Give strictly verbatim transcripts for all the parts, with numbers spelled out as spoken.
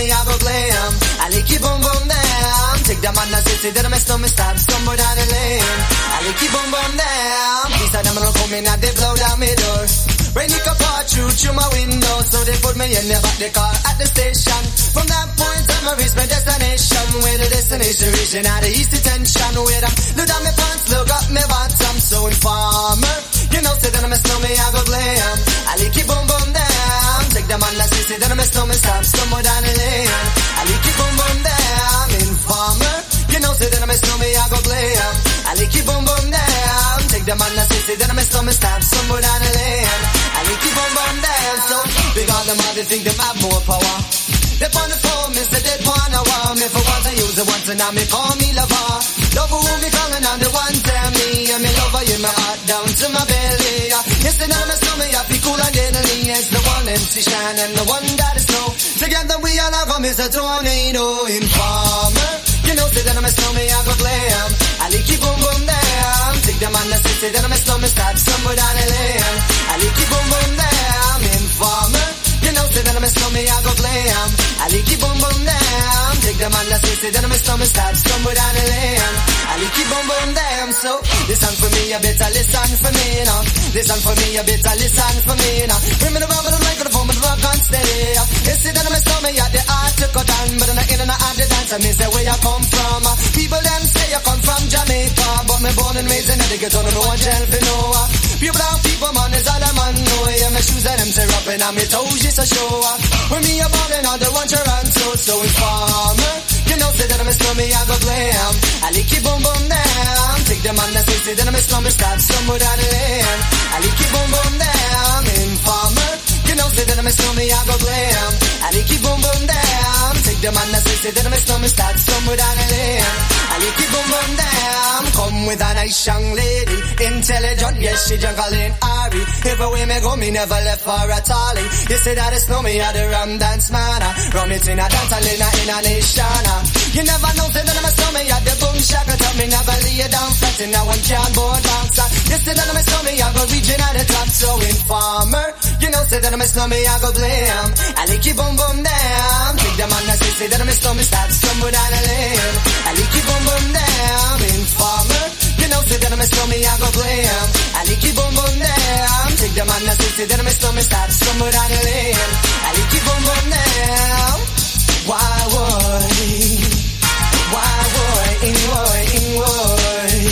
me, I go glam. I like you boom boom down. Take them on the city, then I mess up, me stop somewhere down the lane. I like you boom boom down. These are them gonna come in and they blow down my door. Rain it can pour through through my window, so they put me in the back the car at the station. From that point on, I reach my destination. Where the destination reaching out the east detention. Where I look down my pants, look up my bottom, so informer. You know, say that I'm a snowman, I go glam. I like you boom boom down. Take them on the city, then I'm a snowman, stop somewhere down the lane. I like you boom boom down. Informer. You know, say that I'm a snowman, I go glam. I like you boom boom down. Take them on the city, then I'm a snowman, stop somewhere down the lane. I like you boom boom down. So, because them all they think them have more power. They on the phone, Mister Dead One, I want me for once I use it once and now me call me lover. Lover who me calling on the one tell me, and me lover in my heart down to my belly. Yes, and now my stomach, I feel cool and deadly. It's the one M C Shine and the one that is snow. Together we all have a Mister Tornado Informer. You know, say that I'm a snowman, I go glam. I like you boom boom down. Take them on the city, then I'm a snowman, start somewhere down the lane. I like you boom boom down. Informer. You know, say that I'm a snowman, I go glam. I like you boom boom down. Take them on the city, then I'm a snowman, start somewhere down the lane. I like you boom boom down. So, listen for me, you better listen for me now. Listen for me, you better listen for me now. Bring me the rubber, the microphone, but the rock on steady. You see that I'm a snowman, you the art to cut on, but I'm not in and out of the dance, I mean, say where you come from. People them say you come from Jamaica, but me born and raised in Connecticut, don't know what hell for know. People and people, man, is all a man know. Yeah, my shoes and them tear up and on my toes just a show. When me a ballin' on the one to run so, so informer. You know, say that I'm a snowman, I go glam. I like you boom boom down. Take them on the city, then I'm a snowman, start somewhere down the lane. I like you boom boom down. Informer. You know, say that I'm a snowman, I go glam. I like you boom boom down. Take them on the city, then I'm a snowman, start somewhere down the lane. I like you boom boom down. Come with a nice young lady, intelligent, yes, she juggling Ari. Everywhere me go, me never left for a tally. You say that it's no me, I the rum dance man. Rum it in a dance, I in a, in a nation. You never know, say that I'm a snowman, I the boom shaka. Tell me never lay down flat in a one cardboard box. You say that I'm a snowman, I go reaching at the top, so informer. You know, say that I'm a snowman, I go glam. I like you boom boom down. Take them on the city, say that I'm a snowman, start somewhere down the lane. I like you boom boom down. Informer. You know, say that I'm a snowman, I go glam. I like you boom boom down. Take them on the city, then I'm a snowman, start somewhere down the lane. I like you boom boom down. Why would? Why would? In would, in would.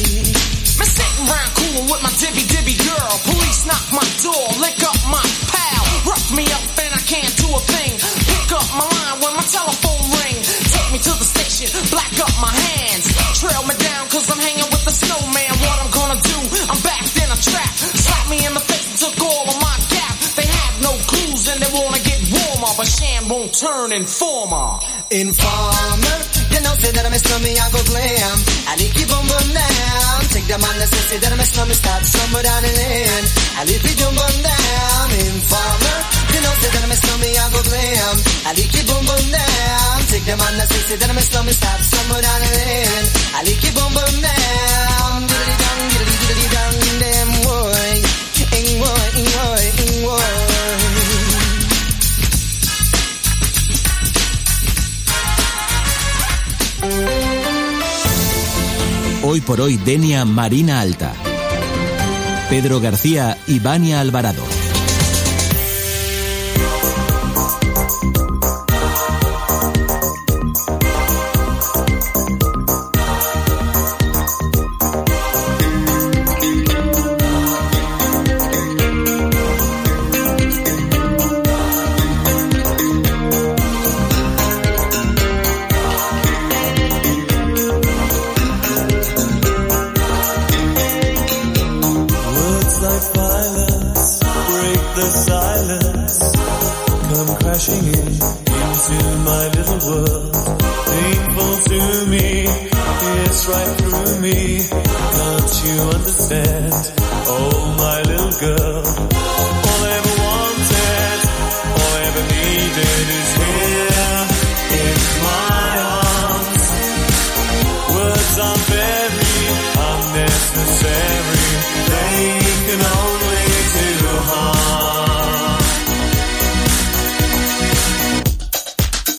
Me sitting round coolin' with my dibby dibby girl. Police knock my door, lick up my pal. Rough me up and I can't do a thing. Pick up my line when my telephone ring. Take me to the station, black up my hands. Trail me down cause I'm hanging with the snowman. What I'm gonna do, I'm backed in a trap. Slap me in the face and took all of my gap. They have no clues and they wanna get warmer, but Shan won't turn informer. Informer. You know, say that I'm a snowman, I go glam. I like you boom boom down. Take them on the city, that I'm a snowman, start somewhere down the lane. I like you boom boom down. Informer. You know, say that I'm a snowman, I go glam. I like you boom boom down. Take them on the city, that I'm a snowman, start somewhere down the lane. I like you boom boom down. Diddly dong, diddly diddly dong, damn boy. Ing boy, ing boy, ing boy. Hoy por hoy, Denia Marina Alta. Pedro García y Vania Alvarado. Crashing in into my little world, painful to me, it's right through me. Can't you understand? Oh, my little girl,